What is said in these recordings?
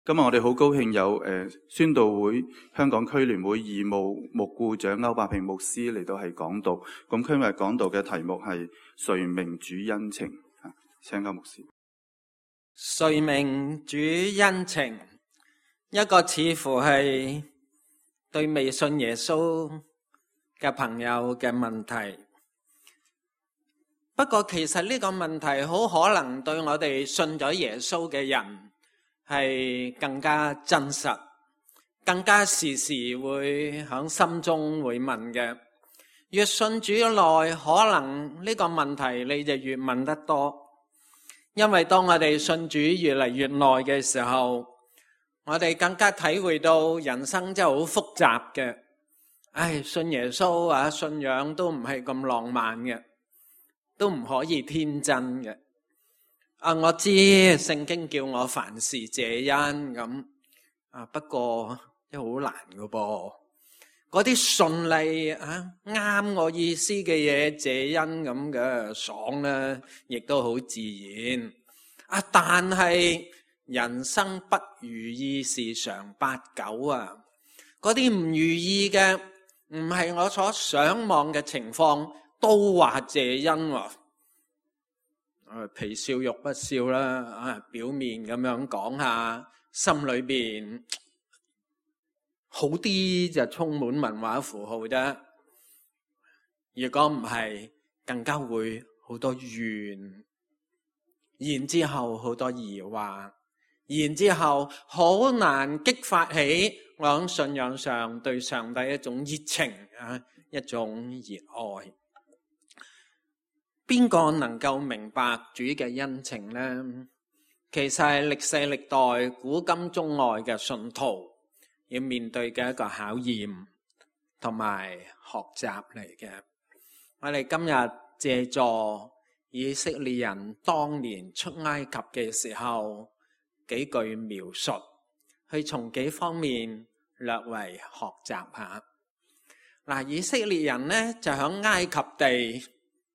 今日我哋好高興有宣道會香港區聯會義務牧顧長歐伯平牧師嚟到係講道。咁今日講道嘅題目係誰明主恩情？請歐牧師。 誰明主恩情？一個似乎係對未信耶穌嘅朋友嘅問題。不過其實呢個問題好可能對我哋信咗耶穌嘅人係更加真實，更加時時會響心中會問嘅。越信主耐，可能呢個問題你就越問得多。因為當我哋信主越嚟越耐嘅時候，我哋更加體會到人生真係好複雜嘅。信耶穌信仰都唔係咁浪漫嘅，都唔可以天真嘅。我知聖經叫我凡事謝恩咁，不過都好難噶噃。嗰啲順利啱我意思嘅嘢謝恩咁嘅爽咧，亦都好自然。但係人生不如意事常八九啊！嗰啲唔如意嘅，唔係我所想望嘅情況，都話謝恩喎。皮笑肉不笑啦，表面咁樣講下，心裏邊好啲就充滿文化符號啫。如果唔係，更加會好多怨，然之後好多疑惑，然之後好難激發起我喺信仰上對上帝一種熱情一種熱愛。邊個能夠明白主嘅恩情呢？其實係歷世歷代古今中外嘅信徒要面對嘅一個考驗同埋學習嚟嘅。我哋今日借助以色列人當年出埃及嘅時候幾句描述，去從幾方面略為學習下。以色列人呢就喺埃及地。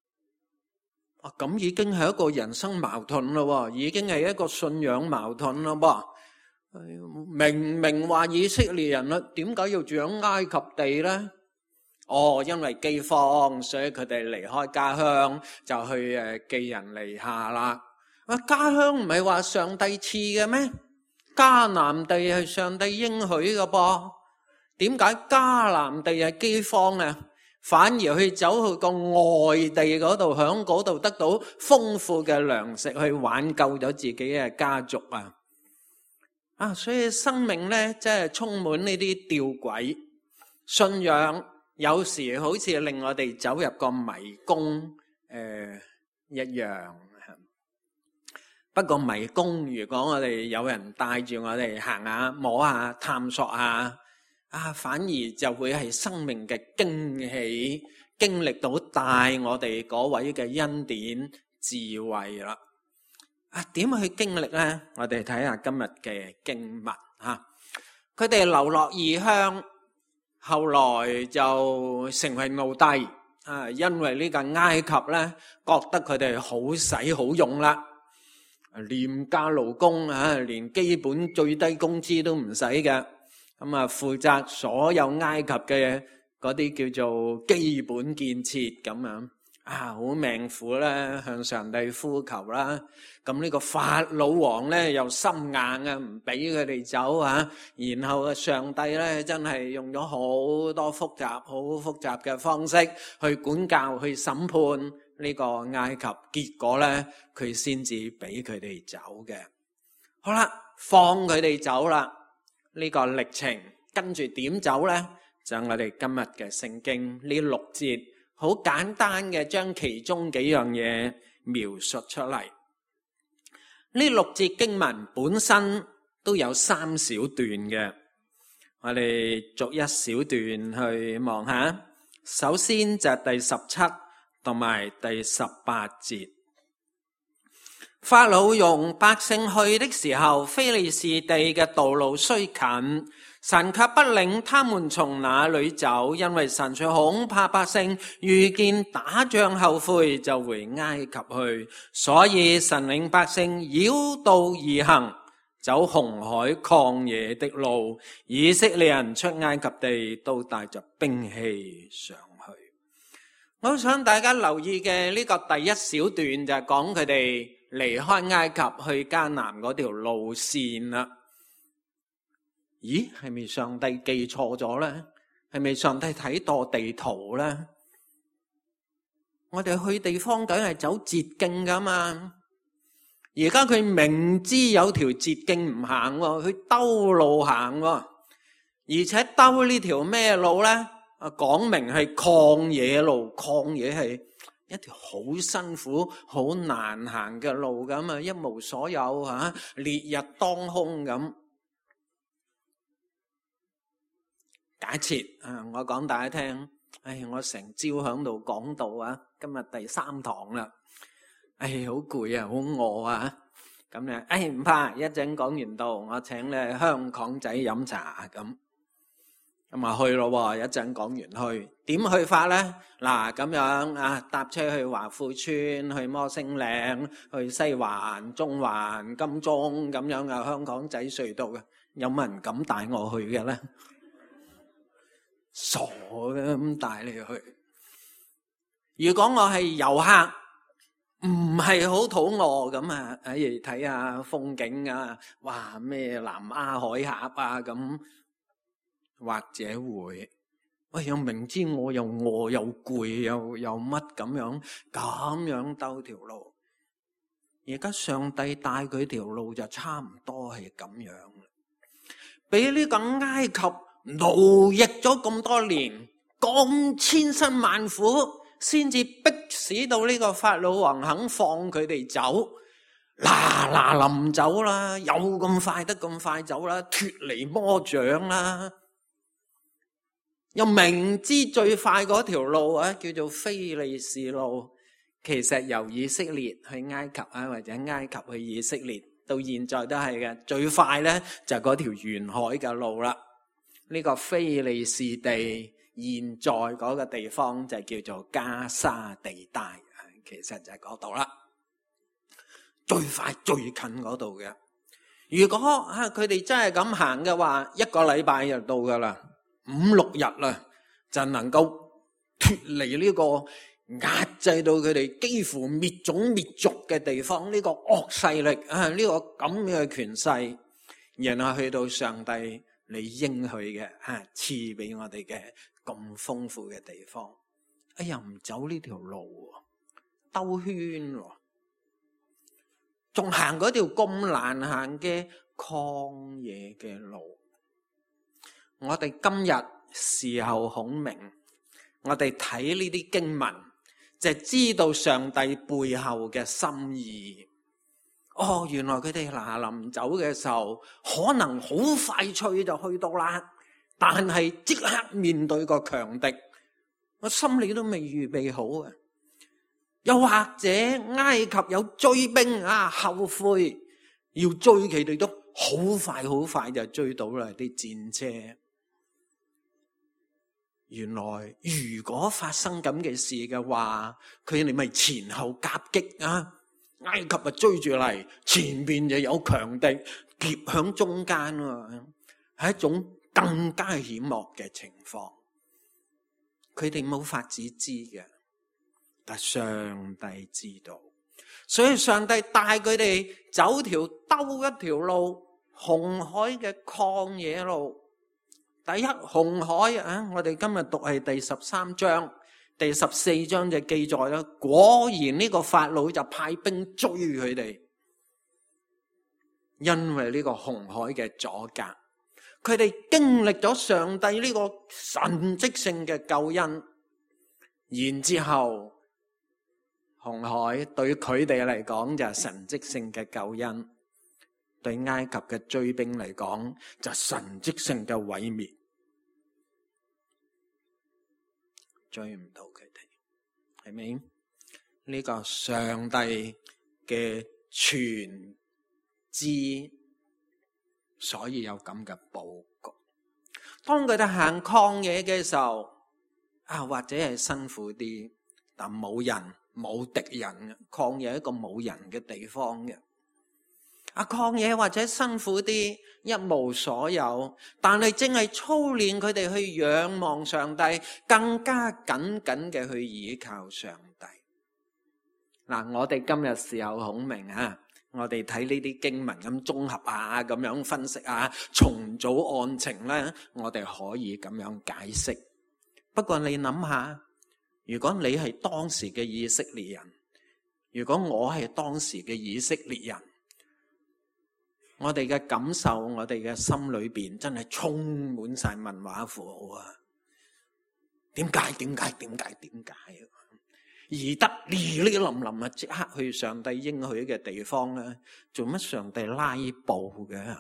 咁已經係一個人生矛盾咯，已經係一個信仰矛盾咯。明明話以色列人啦，點解要住喺埃及地呢？因為饑荒，所以佢哋離開家鄉就去寄人籬下啦。家鄉唔係話上帝賜嘅咩？迦南地係上帝應許嘅噃，點解迦南地係饑荒啊？反而去走去個外地嗰度，響嗰度得到豐富嘅糧食，去挽救咗自己嘅家族啊！所以生命呢，真係充滿呢啲吊詭。信仰有時好似令我哋走入個迷宮一樣。不過迷宮，如果我哋有人帶住我哋行下、摸下、探索下，反而就會係生命嘅驚喜，經歷到帶我哋嗰位嘅恩典智慧啦。點去經歷呢？我哋睇下今日嘅經文佢哋流落異鄉，後來就成為奴隸因為呢個埃及呢，覺得佢哋好使好用啦，廉價勞工連基本最低工資都唔使嘅。負責所有埃及嘅嗰啲叫做基本建設咁樣好命苦啦，向上帝呼求啦。咁呢個法老王咧又心硬唔俾佢哋走然後上帝咧真係用咗好多好複雜嘅方式去管教、去審判呢個埃及，結果咧佢先至俾佢哋走嘅。好啦，放佢哋走啦。呢個歷程跟住點走呢？就我哋今日嘅聖經呢6節，好簡單嘅將其中幾樣嘢描述出嚟。呢6節經文本身都有3小段嘅，我哋逐一小段去望下。首先就係第17同埋第18節。法老用百姓去的時候，非利士地嘅道路雖近，神卻不領他們從那裏走，因為神卻恐怕百姓遇見打仗後悔，就回埃及去，所以神領百姓繞道而行， 走紅海曠野的路。以色列人出埃及地都帶着兵器上去。我想大家留意嘅呢個第一小段就係講佢哋離開埃及去迦南嗰條路線啦。咦，係咪上帝記錯咗呢？係咪上帝睇錯地圖呢？我哋去地方梗係走捷徑噶嘛。而家佢明知有條捷徑唔行喎，佢兜路行喎，而且兜呢條咩路呢？講明係曠野路，曠野係一條好辛苦、好難行嘅路咁啊，一無所有吓，烈日當空咁。假設我講大家聽，我成朝響度講道啊，今日第3堂啦，好攰啊，好餓啊，咁咧，唔怕，一陣講完道，我請你香港仔飲茶咁。咁啊去咯，一陣講完去，點去法呢？嗱，咁樣啊，搭車去華富村，去摩星嶺，去西環、中環、金鐘咁樣啊，香港仔隧道嘅，有冇人敢帶我去嘅呢？傻嘅咁帶你去。如果我係遊客，唔係好肚餓咁啊，睇下風景啊，哇咩南丫海峽啊咁。或者會，又明知我又餓又攰又乜咁樣兜條路。而家上帝帶佢條路就差唔多係咁樣，俾呢個埃及奴役咗咁多年，咁千辛萬苦，先至逼使到呢個法老王肯放佢哋走。嗱臨走啦，有咁快得咁快走啦，脫離魔掌啦。又明知最快嗰條路啊，叫做非利士路，其實由以色列去埃及啊，或者埃及去以色列，到現在都係嘅。最快呢，就嗰條沿海嘅路啦。呢個非利士地現在嗰個地方就叫做加沙地帶，其實就係嗰度啦，最快最近嗰度嘅。如果佢哋真係咁行嘅話，1個禮拜就到噶啦。5-6日啦，就能夠脫離呢個壓制到佢哋幾乎滅種滅族嘅地方，呢個惡勢力啊，呢個咁嘅權勢，然後去到上帝你應許嘅賜俾我哋嘅咁豐富嘅地方，又唔走呢條路，兜圈喎，仲行嗰條咁難行嘅曠野嘅路。我哋今日事後孔明，我哋睇呢啲經文，就知道上帝背後嘅心意。原來佢哋臨走嘅時候，可能好快脆就去到啦，但係即刻面對個強敵，我心裏都未預備好啊。又或者埃及有追兵後悔，要追佢哋都好快就追到啦啲戰車。原來如果發生咁嘅事嘅話，佢哋咪前後夾擊啊！埃及啊追住嚟，前邊就有強敵夾響中間啊，係一種更加險惡嘅情況。佢哋冇法子知嘅，但上帝知道，所以上帝帶佢哋走兜一條路，紅海嘅曠野路。第一，紅海我哋今日讀係第13章，第14章就記載啦。果然呢個法老就派兵追佢哋，因為呢個紅海嘅阻隔，佢哋經歷咗上帝呢個神蹟性嘅救恩，然之後紅海對佢哋嚟講就係神蹟性嘅救恩，對埃及嘅追兵嚟講就係神蹟性嘅毀滅。追唔到佢哋，係咪？呢個上帝嘅全知，所以有咁嘅佈局。當佢哋行曠野嘅時候，或者係辛苦啲，但冇人冇敵人嘅曠野，一個冇人嘅地方嘅。 曠野或者辛苦啲，一無所有，但係正係操練佢哋去仰望上帝，更加緊緊嘅去倚靠上帝。嗱，我哋今日事後孔明啊，我哋睇呢啲經文咁綜合啊，咁樣分析啊，重組案情咧，我哋可以咁樣解釋。不過你諗下，如果你係當時嘅以色列人，如果我係當時嘅以色列人，我哋嘅感受，我哋嘅心裏邊真係充滿晒問號符號啊！點解？而得呢淋淋啊，即刻去上帝應許嘅地方咧，做乜上帝拉布嘅？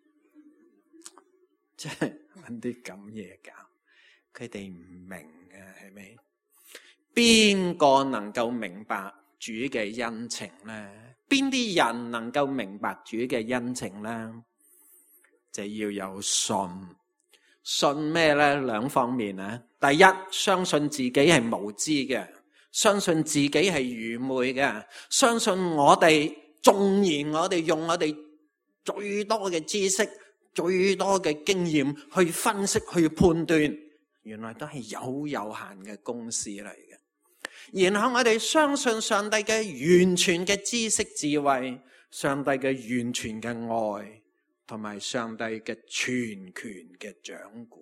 即係搵啲咁嘢搞，佢哋唔明嘅係咪？邊個能夠明白主嘅恩情咧？邊啲人能夠明白主嘅恩情咧？就要有信。信咩咧？兩方面啊。第一，相信自己係無知嘅，相信自己係愚昧嘅，相信我哋縱然我哋用我哋最多嘅知識、最多嘅經驗去分析、去判斷，原來都係有限嘅公司嚟嘅。然後我哋相信上帝嘅完全嘅知識智慧，上帝嘅完全嘅愛，同埋上帝嘅全權嘅掌管。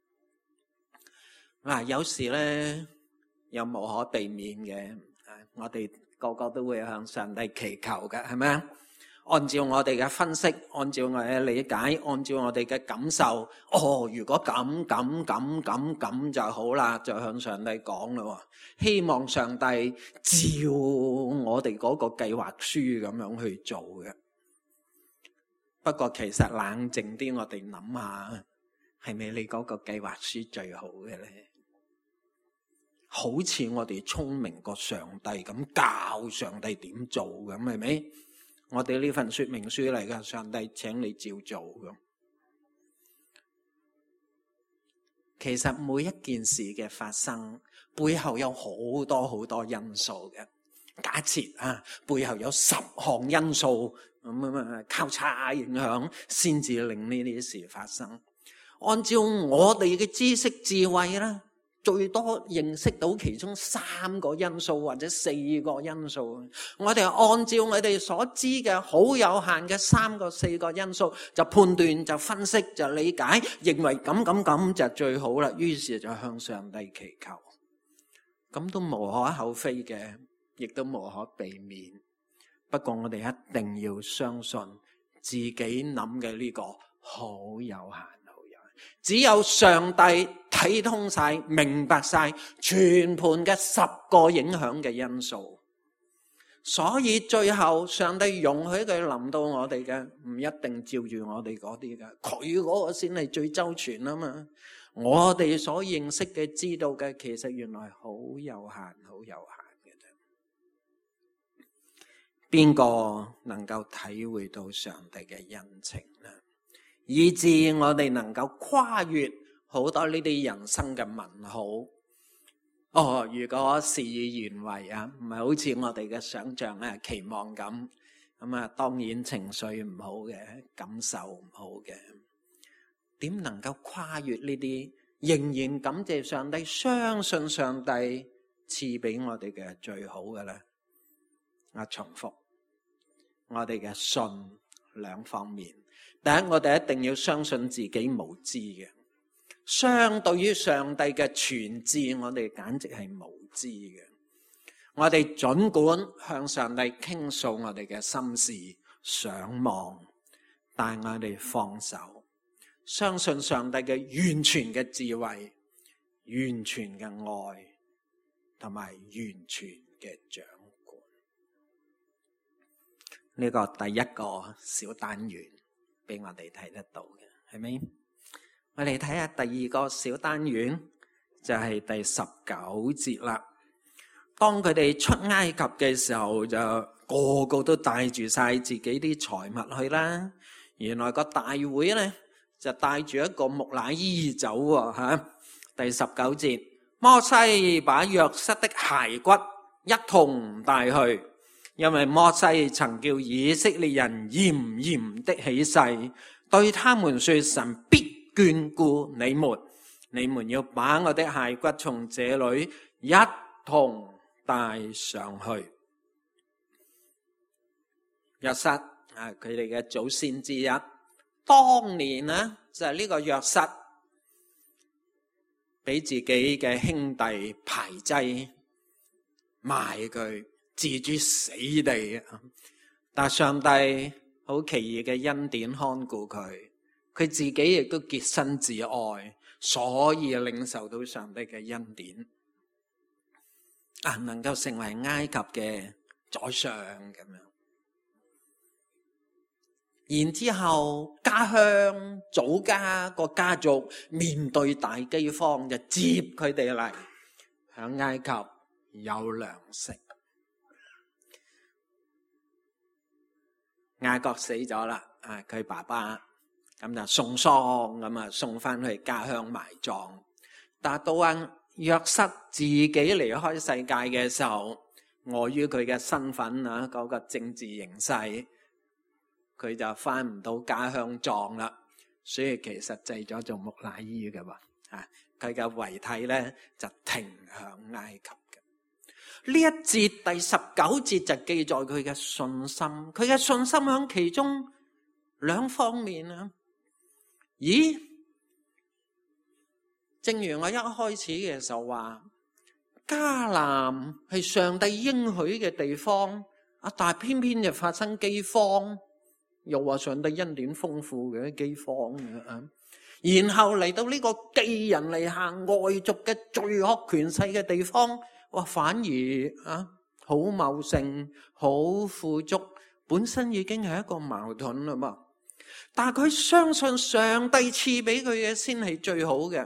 嗱，有時咧又無可避免嘅，我哋個個都會向上帝祈求嘅，係咪啊？按照我哋嘅分析，按照我哋嘅理解，按照我哋嘅感受，如果咁就好啦，就向上帝講啦，希望上帝照我哋嗰個計劃書咁樣去做嘅。不過其實冷靜啲，我哋諗下，係咪你嗰個計劃書最好嘅咧？好似我哋聰明過上帝咁，教上帝點做咁，係咪？我哋呢份說明書嚟噶，上帝請你照做咁。其實每一件事嘅發生背後有好多因素嘅。假設啊，背後有10項因素咁交叉影響，先至令呢啲事發生。按照我哋嘅知識智慧啦，最多認識到其中3個因素或者4個因素，我哋按照我哋所知嘅好有限嘅3個4個因素，就判斷就分析就理解，認為咁就最好啦，於是就向上帝祈求，咁都無可厚非嘅，亦都無可避免。不過我哋一定要相信自己諗嘅呢個好有限。只有上帝睇通晒、明白晒全盤嘅10個影響嘅因素，所以最後上帝容許佢臨到我哋嘅，唔一定照住我哋嗰啲嘅，佢嗰個先係最周全啊嘛。我哋所認識嘅、知道嘅，其實原來好有限嘅啫。邊個能夠體會到上帝嘅恩情呢？以致我哋能夠跨越好多呢啲人生嘅問號。如果事與願違啊，唔係好似我哋嘅想象咧、期望咁啊，當然情緒唔好嘅，感受唔好嘅，點能夠跨越呢啲？仍然感謝上帝，相信上帝賜俾我哋嘅最好嘅咧。重複，我哋嘅信兩方面。第一，我哋一定要相信自己無知嘅，相對於上帝嘅全知，我哋簡直係無知嘅。我哋盡管向上帝傾訴我哋嘅心事、想望，但我哋放手，相信上帝嘅完全嘅智慧、完全嘅愛同埋完全嘅掌管。呢個第一個小單元俾我哋睇得到嘅，係咪？我哋睇下第二個小單元，就係第19節啦。當佢哋出埃及嘅時候，就個個都帶住晒自己啲財物去啦。原來個大會咧就帶住一個木乃伊走喎。第19節，摩西把約瑟的骸骨一同帶去， 因為摩西曾叫以色列人嚴嚴的起誓，對他們說：神必眷顧你們，你們要把我的骸骨從這裏一同帶上去。約瑟佢哋嘅祖先之一，當年呢就係呢個約瑟俾自己嘅兄弟排擠，賣佢置諸死地。但上帝好奇異嘅恩典看顧佢，佢自己亦都潔身自愛，所以領受到上帝嘅恩典，能夠成為埃及嘅宰相咁樣。然之後家鄉祖家個家族面對大饑荒，就接佢哋嚟，響埃及有糧食。雅各死咗啦，佢爸爸咁就送喪，咁啊送翻去家鄉埋葬。但到約瑟自己離開世界嘅時候，礙於佢嘅身份嗰個政治形勢，佢就翻唔到家鄉葬啦，所以其實製咗做木乃伊嘅喎。佢嘅遺體咧就停響埃及嘅。呢一節第19節就記載佢嘅信心，佢嘅信心響其中兩方面啊。咦，正如我一開始嘅時候話，迦南係上帝應許嘅地方，但係偏偏就發生饑荒，又話上帝恩典豐富嘅饑荒嘅。然後嚟到呢個寄人籬下外族嘅罪惡權勢嘅地方，反而好茂盛，好富足，本身已經係一個矛盾啦嘛。但係佢相信上帝賜俾佢嘅先係最好嘅，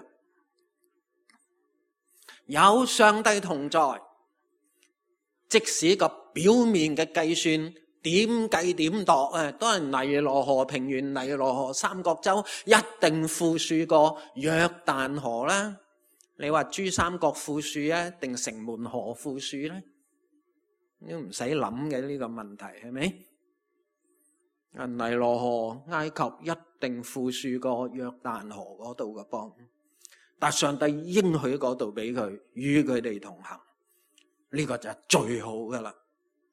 有上帝同在，即使個表面嘅計算點計點度都係尼羅河平原、尼羅河三角洲一定富庶過約旦河啦。你話珠三角富庶定城門河富庶咧？都唔使諗嘅呢個問題，係咪？尼羅河埃及一定富庶過約旦河嗰度嘅邦，但上帝應許嗰度俾佢，與佢哋同行，呢個就係最好噶啦，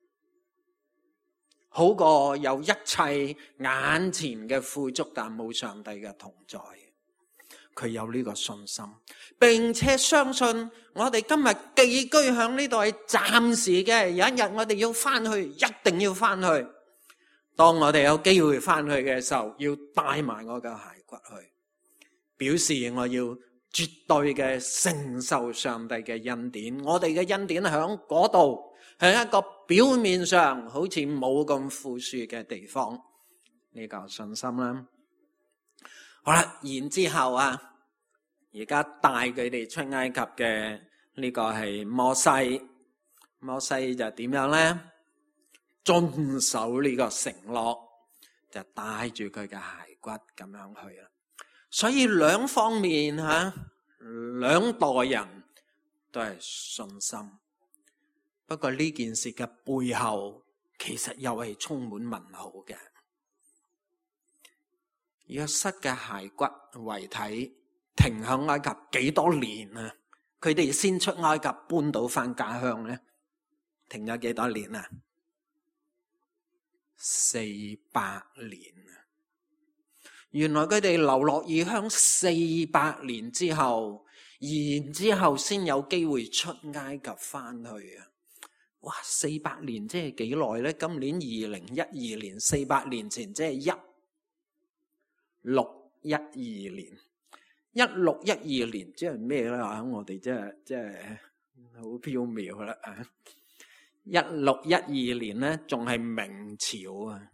好過有一切眼前嘅富足，但冇上帝嘅同在。佢有呢個信心，並且相信我哋今日寄居響呢度係暫時嘅，有一日我哋要翻去，一定要翻去。當我哋有機會翻去嘅時候，要帶埋我嘅骸骨去，表示我要絕對嘅承受上帝嘅恩典。我哋嘅恩典響嗰度，係一個表面上好似冇咁富庶嘅地方，呢個信心啦。好啦，然之後而家帶佢哋出埃及嘅呢個係摩西，摩西就點樣咧？遵守呢個承諾，就帶住佢嘅骸骨咁樣去啦。所以兩方面兩代人都係信心。不過呢件事嘅背後，其實又係充滿問號嘅。約瑟嘅骸骨遺體停響埃及幾多年啊？佢哋先出埃及搬到翻家鄉咧，停咗幾多年啊？400年啊！原來佢哋流落異鄉400年之後，然之後先有機會出埃及翻去啊！哇，400年即係幾耐咧？今年2012年，400年前即係1612年，1612年即係咩咧？我哋即係好飄渺啦啊！1612年咧，仲係明朝啊，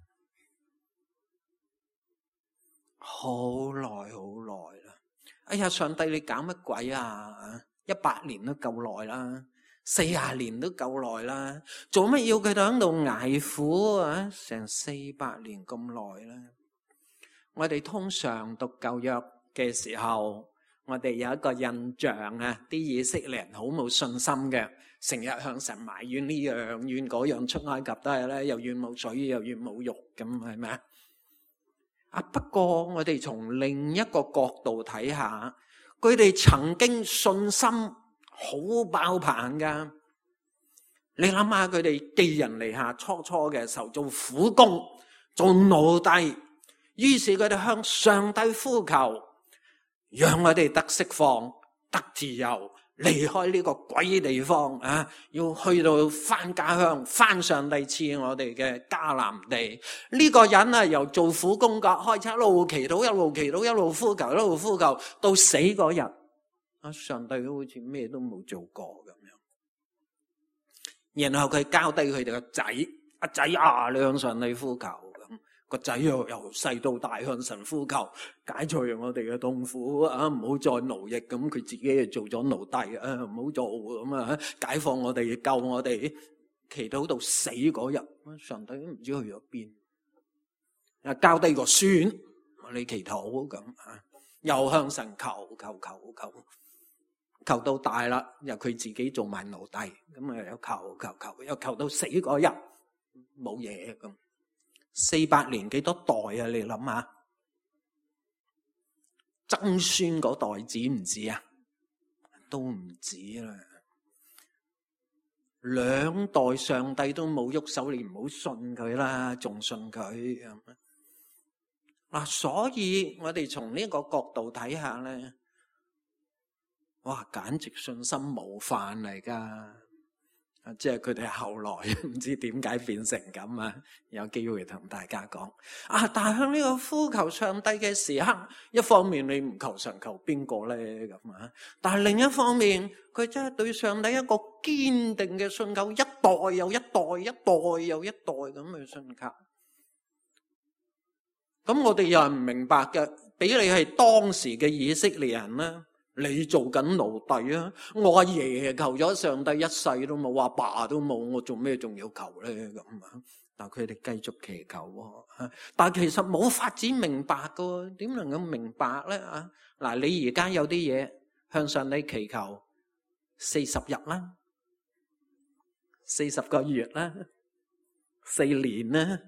好耐好耐啦！哎呀，上帝你搞乜鬼啊？100年都夠耐啦，40年都夠耐啦，做乜要佢哋喺度捱苦啊？成400年咁耐啦！我哋通常讀舊約嘅時候， 我哋有一個印象啊，啲以色列人好冇信心嘅，成日向神埋怨呢樣怨嗰樣，出埃及都係咧，又怨冇水又怨冇肉咁，係咪啊？不過我哋從另一個角度睇下，佢哋曾經信心好爆棚噶。你諗下佢哋寄人籬下，初嘅時候做苦工做奴隸，於是佢哋向上帝呼求，讓我哋得釋放得自由，離開呢個鬼地方啊！要去到翻家鄉，翻上帝賜我哋嘅迦南地。呢個人啊，由做苦工嘅開始，一路祈禱，一路祈禱，一路呼求，一路呼求，到死嗰日，上帝好似咩都冇做過咁樣。然後佢交低佢哋個仔，阿仔啊，你向上帝呼求咁，個仔由細到大向神呼求，解除我哋嘅痛苦啊，唔好再奴役咁，佢自己就做咗奴隸啊，唔好做咁啊，解放我哋，救我哋，祈禱到死嗰日，上帝都唔知去咗邊，交低個孫，你祈禱咁啊，又向神求。求到大啦，又佢自己做埋奴隸，咁啊又求，又求到死嗰日冇嘢咁。400年幾多代啊？你諗下，曾孫嗰代止唔止啊？都唔止啦。2代上帝都冇喐手，你唔好信佢啦，仲信佢嗱。所以我哋從呢個角度睇下咧。哇！簡直信心模範嚟噶，即係佢哋後來唔知點解變成咁啊！有機會同大家講但係向呢個呼求上帝嘅時刻，一方面你唔求神，求邊個咧咁啊？但係另一方面，佢真係對上帝一個堅定嘅信靠，一代又一代，一代又一代咁去信靠。咁我哋又係唔明白嘅，俾你係當時嘅以色列人啦。你做緊奴隸啊！我阿爺求咗上帝一世都冇，阿爸都冇，我做咩仲要求咧咁啊？但佢哋繼續祈求，但係其實冇法子明白噶，點能夠明白咧啊？嗱，你而家有啲嘢向上帝祈求40日啦，40個月啦，4年啦，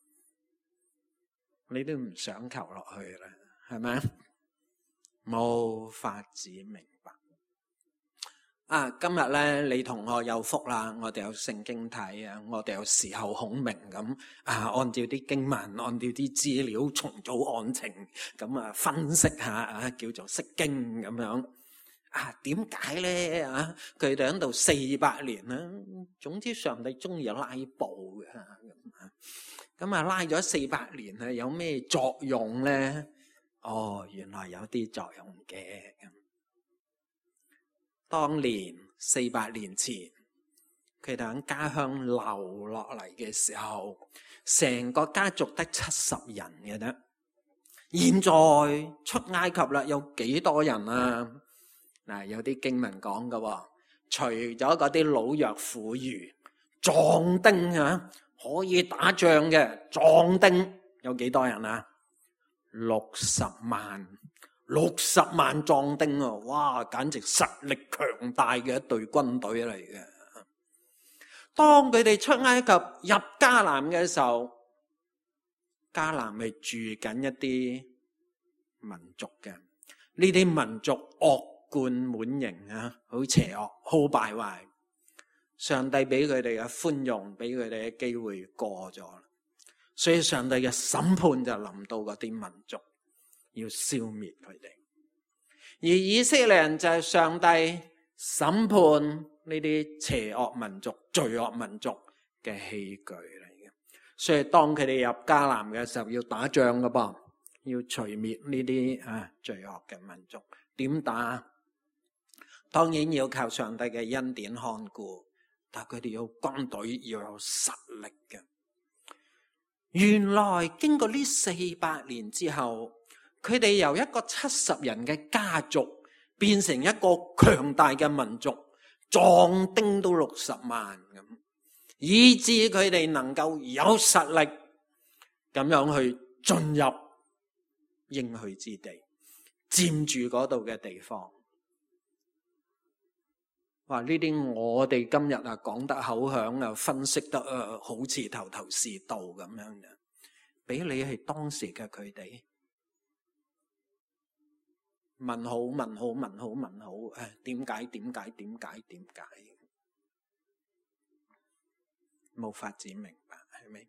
你都唔想求落去啦，係咪？冇法子明白今日咧，你同我有福啦，我哋有聖經睇啊，我哋有時候孔明咁按照啲經文，按照啲資料重組案情，咁分析下叫做釋經咁樣點解咧佢哋喺度400年啦，總之上帝中意拉布嘅咁拉咗400年有咩作用咧？原來有啲作用嘅。當年400年前，佢哋喺家鄉流落嚟嘅時候，成個家族得70人嘅啫。現在出埃及啦，有幾多人啊？嗱，有啲經文講嘅，除咗嗰啲老弱婦孺、壯丁可以打仗嘅壯丁有幾多人啊？60萬壯丁啊！哇，簡直實力強大嘅一隊軍隊嚟嘅。當佢哋出埃及入迦南嘅時候，迦南係住緊一啲民族嘅，呢啲民族惡貫滿盈好邪惡，好敗壞。上帝俾佢哋嘅寬容，俾佢哋嘅機會過咗。所以上帝嘅審判就臨到嗰啲民族，要消滅佢哋。而以色列人就係上帝審判呢啲邪惡民族、罪惡民族嘅器具嚟嘅。所以當佢哋入迦南嘅時候，要打仗噶噃，要除滅呢啲罪惡嘅民族。點打？當然要靠上帝嘅恩典看顧，但佢哋有軍隊，要有實力嘅。原來經過呢400年之後，佢哋由一個70人嘅家族變成一個強大嘅民族，壯丁都60萬咁，以致佢哋能夠有實力咁樣去進入應許之地， 佔住嗰度嘅地方。話呢啲我哋今日講得口響分析得好似頭頭是道咁樣嘅，俾你係當時嘅佢哋問好，點解冇法子明白，係咪？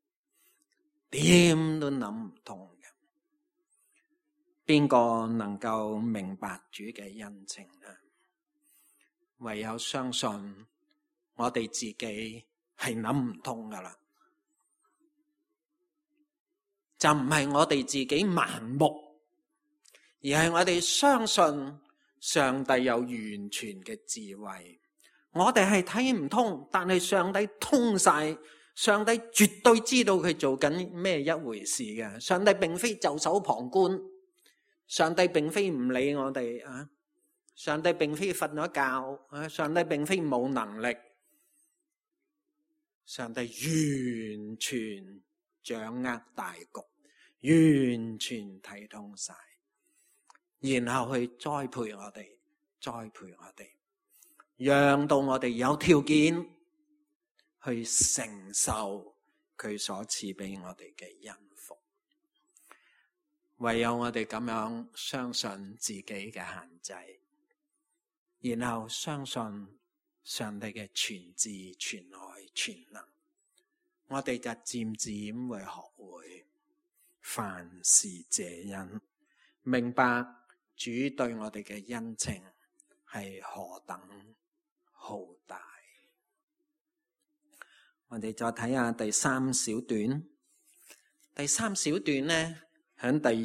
點都諗唔通嘅。邊個能夠明白主嘅恩情呢？唯有相信我哋自己係諗唔通噶啦，就唔係我哋自己盲目，而係我哋相信上帝有完全嘅智慧。我哋係睇唔通，但係上帝通晒，上帝絕對知道佢做緊咩一回事嘅。上帝並非袖手旁觀，上帝並非唔理我哋啊。上帝並非瞓咗覺，上帝並非冇能力，上帝完全掌握大局，完全睇通晒，然後去栽培我哋，讓到我哋有條件去承受佢所賜俾我哋嘅恩福。唯有我哋咁樣相信自己嘅限制，然後相信上帝嘅全智、全愛、全能，我哋就漸漸會學會凡事謝恩，明白主對我哋嘅恩情係何等浩大。我哋再睇下第三小段。第三小段呢，喺第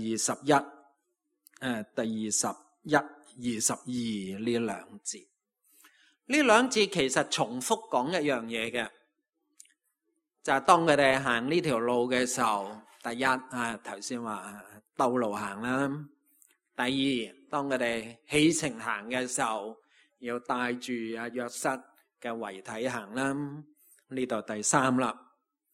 21、22呢兩節，呢兩節其實重複講一樣嘢嘅，就係當佢哋行呢條路嘅時候，第一頭先話兜路行啦，第二當佢哋起程行嘅時候，要帶住約瑟嘅遺體行啦，呢度第三啦，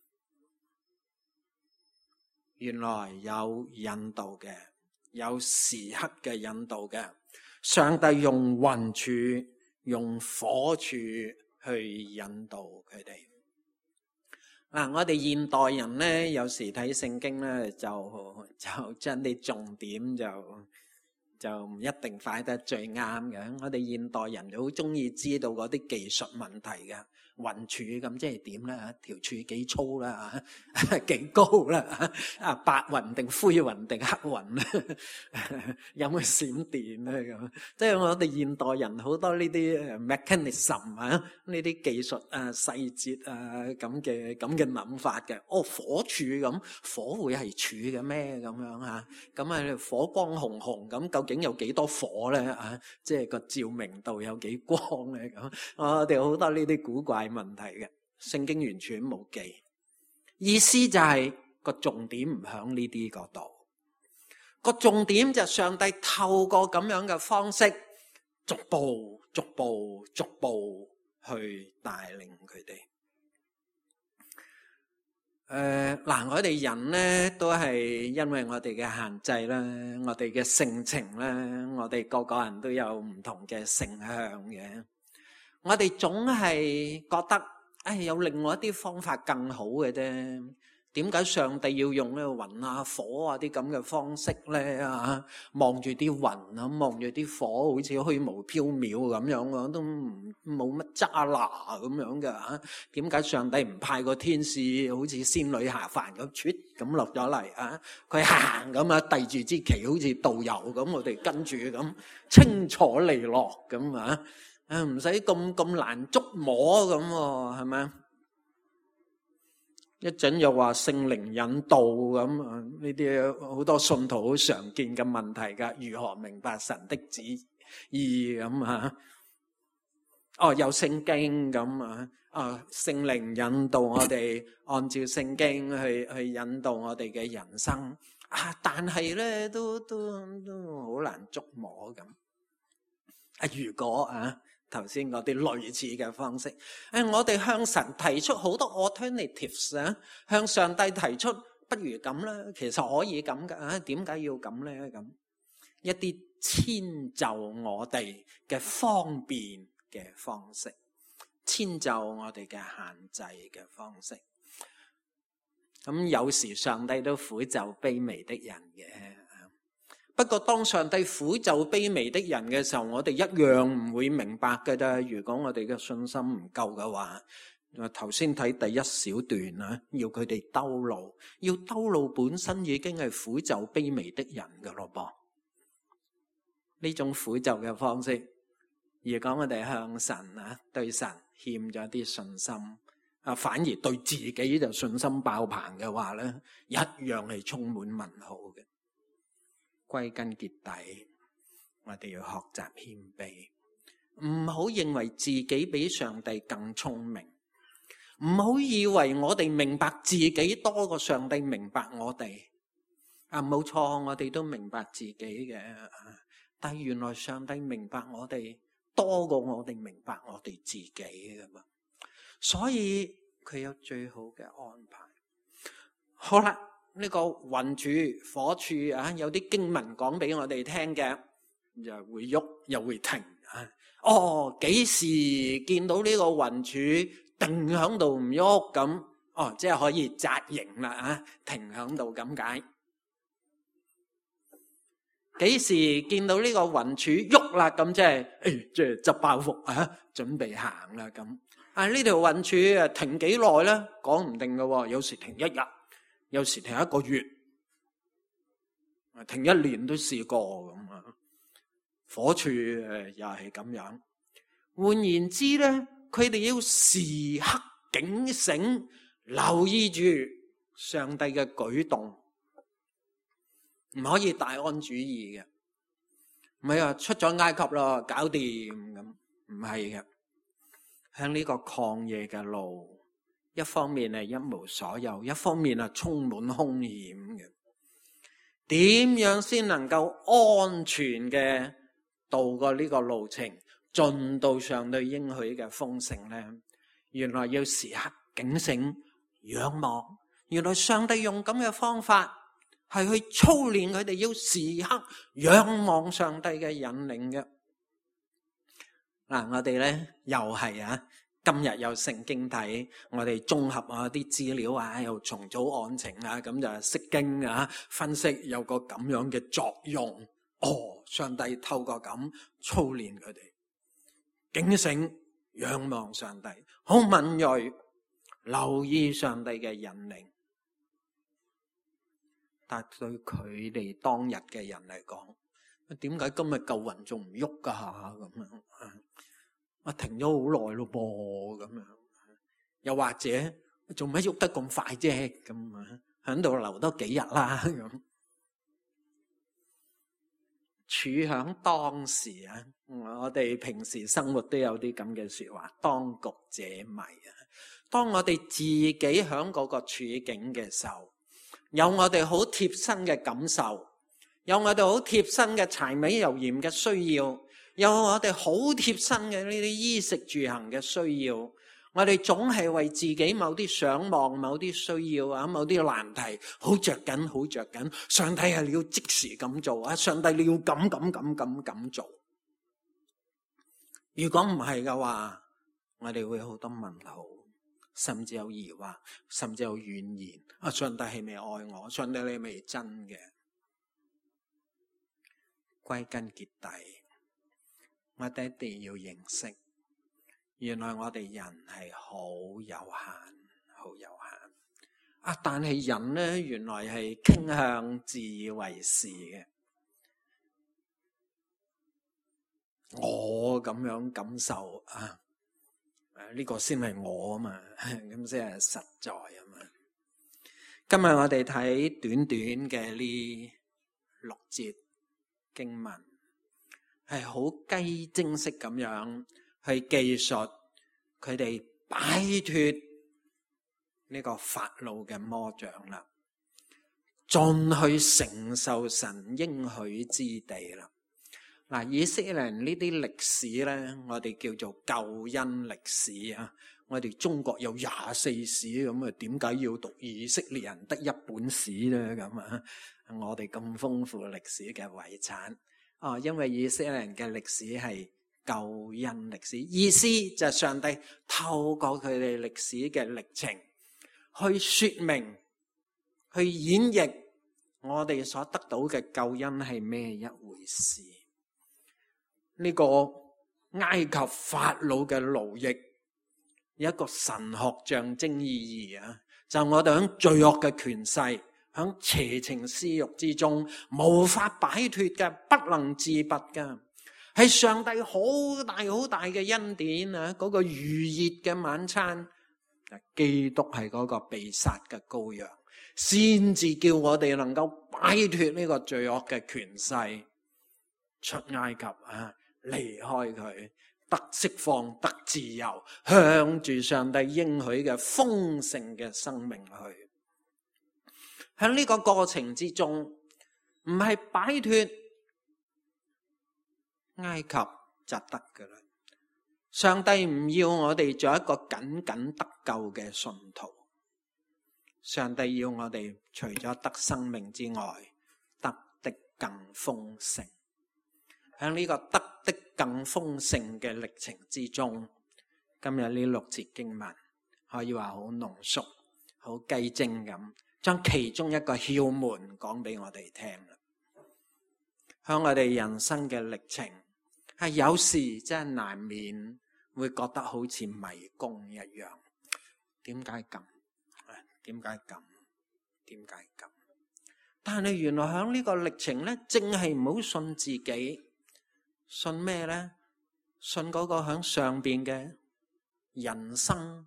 原來有引導嘅，有時刻嘅引導嘅。上帝用雲柱、用火柱去引導佢哋。我哋現代人呢，有時睇聖經呢，就將啲重點就唔一定擺得最啱嘅。我哋現代人就好中意知道嗰啲技術問題嘅。雲柱咁即係點咧？條柱幾粗啦？幾高啦？白雲定灰雲定黑雲咧？有冇閃電咧？咁即係我哋現代人好多呢啲 mechanism 呢啲技術細節咁嘅諗法嘅。火柱咁，火會係柱嘅咩？咁樣咁火光紅紅咁，究竟有幾多火咧？即係個照明度有幾光咧？咁我哋好多呢啲古怪問題嘅，聖經完全冇記，意思就係個重點唔響呢啲嗰度，個重點就係上帝透過咁樣嘅方式，逐步去帶領佢哋。我哋人呢都係因為我哋嘅限制啦，我哋嘅性情啦，我哋個個人都有唔同嘅性向嘅。我哋總係覺得，有另外一啲方法更好嘅啫。點解上帝要用呢個雲火啲咁嘅方式咧？望住啲雲望住啲火，好似虛無縹緲咁樣，都冇乜揸拿咁樣嘅。點解上帝唔派個天使，好似仙女下凡咁，咁落咗嚟佢行咁遞住支旗，好似導遊咁，我哋跟住咁清楚利落咁唔使咁難捉摸咁係咪？一陣又話聖靈引導咁呢啲好多信徒好常見嘅問題噶，如何明白神的旨意咁有聖經咁聖靈引導我哋按照聖經去引導我哋嘅人生但係咧都好難捉摸咁。如果頭先嗰啲類似嘅方式，我哋向神提出好多 alternatives 向上帝提出不如咁啦，其實可以咁噶點解要咁咧咁？ 一啲遷就我哋嘅方便嘅方式，遷就我哋嘅限制嘅方式。咁有時上帝都苦就卑微的人嘅。不過當上帝苦就卑微的人嘅時候，我哋一樣唔會明白嘅啫。如果我哋嘅信心唔夠嘅話，頭先睇第一小段啊，要佢哋兜路，要兜路本身已經係苦就卑微的人㗎咯噃。呢種苦就嘅方式，如果我哋向神啊，對神欠咗啲信心啊，反而對自己就信心爆棚嘅話咧，一樣係充滿問號嘅。歸根結底，我哋要學習謙卑，唔好認為自己比上帝更聰明，唔好以為我哋明白自己多過上帝明白我哋。啊，冇錯，我哋都明白自己嘅，但係原來上帝明白我哋多過我哋明白我哋自己㗎嘛，所以佢有最好嘅安排。好啦。呢個雲柱火柱啊，有啲經文講俾我哋聽嘅，又會喐又會停啊。哦，幾時見到呢個雲柱定響度唔喐咁？哦，即係可以紮營啦啊，停響度咁解。幾時見到呢個雲柱喐啦？咁即係執包袱啊，準備行啦咁。啊，呢條雲柱啊停幾耐咧？講唔定㗎，有時停一日。有時停一個月，停一年都試過咁啊。火柱又係咁樣。換言之咧，佢哋要時刻警醒，留意住上帝嘅舉動，唔可以大安主義嘅。唔係話出咗埃及咯，搞掂咁，唔係嘅。向呢個曠野嘅路。一方面係一無所有，一方面係充滿兇險嘅。點樣先能夠安全嘅度過呢個路程，進到上帝應許嘅豐盛呢？原來要時刻警醒、仰望。原來上帝用咁嘅方法係去操練佢哋，要時刻仰望上帝嘅引領嘅。嗱，我哋呢又係啊。今日有聖經睇，我哋綜合啊啲資料啊，又重組案情啊，咁就釋經啊，分析有個咁樣嘅作用。哦，上帝透過咁操練佢哋，警醒仰望上帝，好敏銳，留意上帝嘅引領。但對佢哋當日嘅人嚟講，點解今日舊雲仲唔喐噶咁樣？停咗好耐咯噃，咁樣，又或者做咩喐得咁快啫？咁啊，喺度留多幾日啦咁。處響當時啊，我哋平時生活都有啲咁嘅說話，當局者迷啊。當我哋自己響嗰個處境嘅時候，有我哋好貼身嘅感受，有我哋好貼身嘅柴米油鹽嘅需要。有我哋好貼身嘅呢啲衣食住行嘅需要，我哋總係為自己某啲想望、某啲需要啊、某啲難題好着緊、好着緊。上帝係你要即時咁做啊！上帝你要咁做。如果唔係嘅話，我哋會好多問號，甚至有疑惑，甚至有怨言。啊，上帝係咪愛我？上帝你係咪真嘅？歸根結底。我哋一定要認識，原來我哋人係好有限，好有限。啊，但係人呢，原來係傾向自以為是嘅。我咁樣感受啊，呢個先係我啊嘛，咁先係實在啊嘛。今日我哋睇短短嘅呢6節經文。係好雞精式咁樣去記述佢哋擺脫呢個法老嘅魔掌啦，進去承受神應許之地啦。嗱，以色列人呢啲歷史咧，我哋叫做救恩歷史啊。我哋中國有24史咁啊，點解要讀以色列人得1本史咧？咁啊，我哋咁豐富歷史嘅遺產。 因為以色列人嘅歷史係救恩歷史，意思就係上帝透過佢哋歷史嘅歷程去說明、去演繹我哋所得到嘅救恩係咩一回事。呢個埃及法老嘅奴役有一個神學象徵意義啊，就我哋喺罪惡嘅權勢、喺邪情私欲之中無法擺脫嘅、不能自拔嘅，係上帝好大好大嘅恩典啊！嗰個逾越嘅晚餐，基督係嗰個被殺嘅羔羊，先至叫我哋能夠擺脫呢個罪惡嘅權勢，出埃及啊，離開佢，得釋放，得自由，向住上帝應許嘅豐盛嘅生命去。喺呢個過程之中，唔係擺脫埃及就得噶啦。上帝唔要我哋做一個僅僅得救嘅信徒，上帝要我哋除咗得生命之外，得的更豐盛。喺呢個得的更豐盛嘅歷程之中，今日呢6節經文可以話好濃縮、好雞精咁，將其中一個竅門講俾我哋聽啦。喺我哋人生嘅歷程，係有時真係難免會覺得好似迷宮一樣。點解咁？點解咁？點解咁？但係原來喺呢個歷程咧，正係唔好信自己。信咩咧？信嗰個喺上邊嘅人生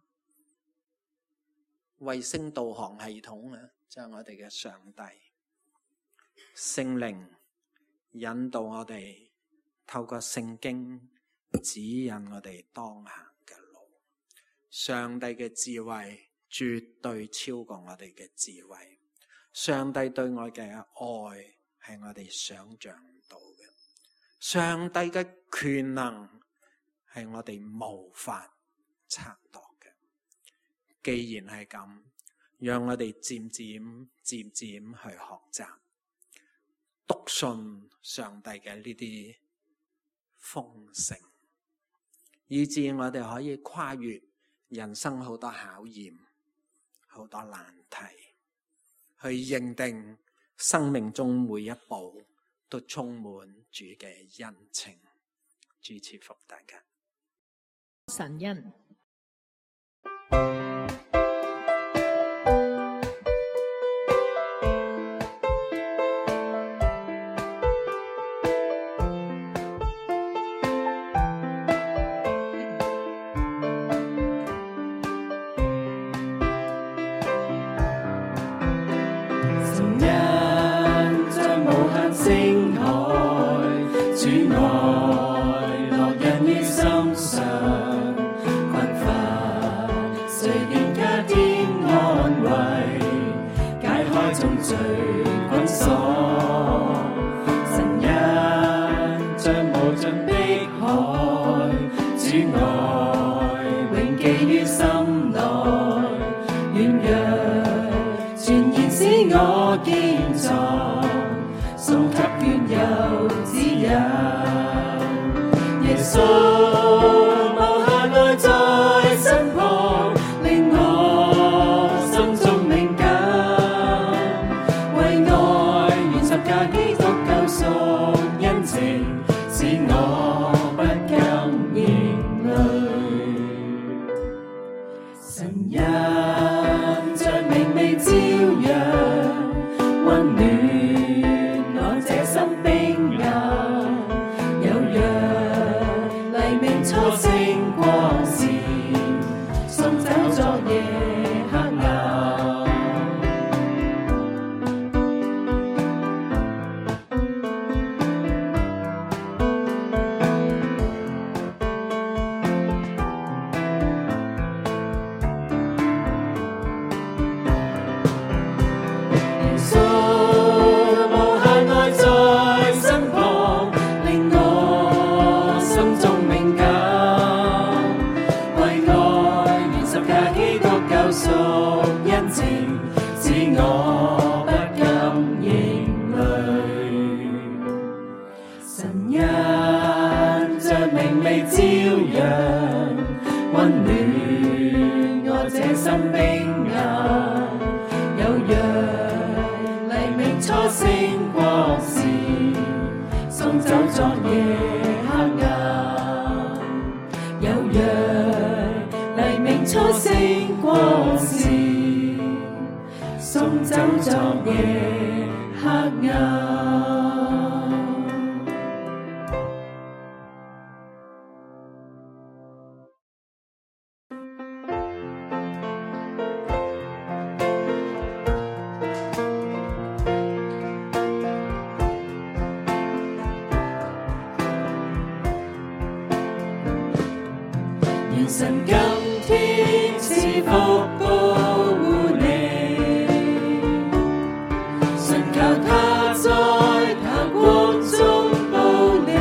衛星導航系統啊，就係我哋嘅上帝聖靈引導我哋，透過聖經指引我哋當行嘅路。上帝嘅智慧絕對超過我哋嘅智慧，上帝對我嘅愛係我哋想象唔到嘅。上帝嘅權能係我哋無法測度嘅。既然係咁，讓我哋漸漸去學習篤信上帝嘅呢啲豐盛，以致我哋可以跨越人生好多考驗、好多難題，去認定生命中每一步都充滿主嘅恩情。主賜福大家。 神恩。 神恩像明媚照陽，溫暖我這心冰硬。有若黎明初升光時，送走昨夜黑暗。有若黎明初升光時，送走昨夜黑暗。願神今天賜福保護你，信靠他在他光中保你。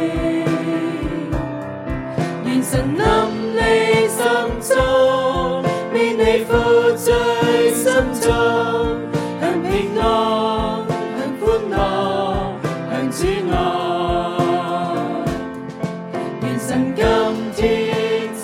願神臨你心中，免你負罪心中，向平安，向歡樂，向主愛。願神今天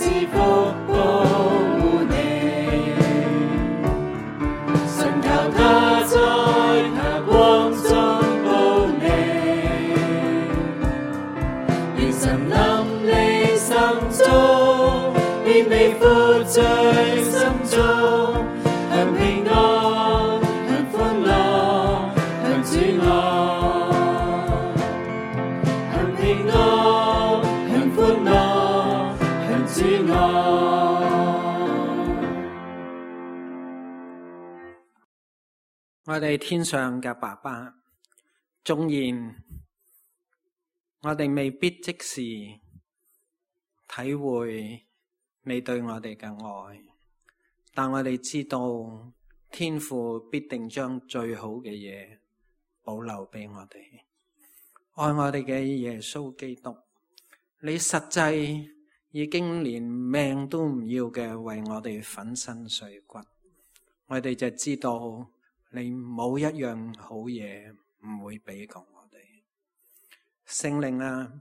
免你負罪心中，向平安，向歡樂，向主愛。向平安，向歡樂，向主愛。 我哋天上嘅爸爸，縱然我哋未必即時體會你對我哋嘅愛，但我哋知道天父必定將最好嘅嘢保留俾我哋。愛我哋嘅耶穌基督，你實際已經連命都唔要嘅為我哋粉身碎骨，我哋就知道你冇一樣好嘢唔會俾過我哋。聖靈啊，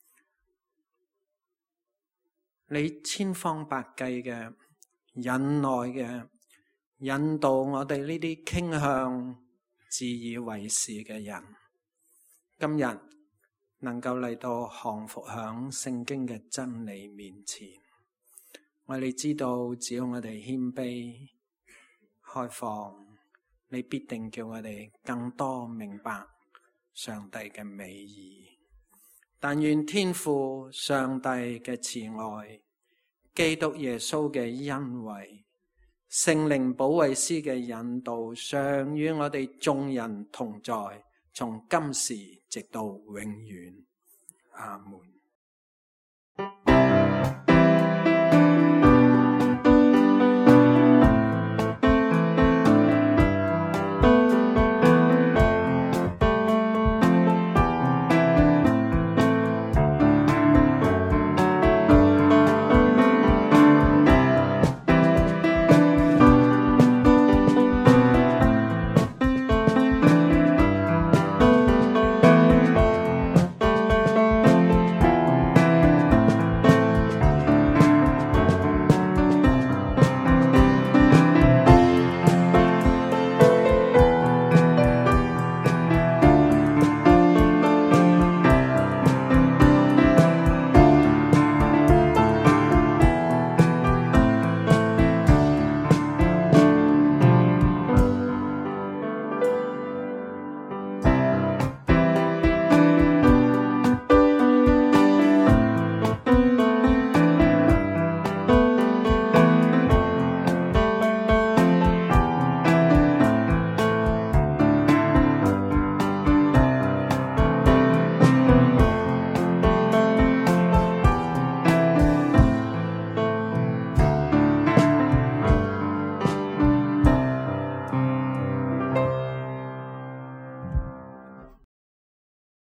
你千方百計嘅忍耐嘅引導我哋呢啲傾向自以為是嘅人，今日能夠嚟到降服響聖經嘅真理面前。我哋知道只要我哋謙卑開放，你必定叫我哋更多明白上帝嘅美意。但願天父上帝嘅慈愛，基督耶穌嘅恩惠，聖靈保惠師嘅引導，常與我哋眾人同在，從今時直到永遠。阿門。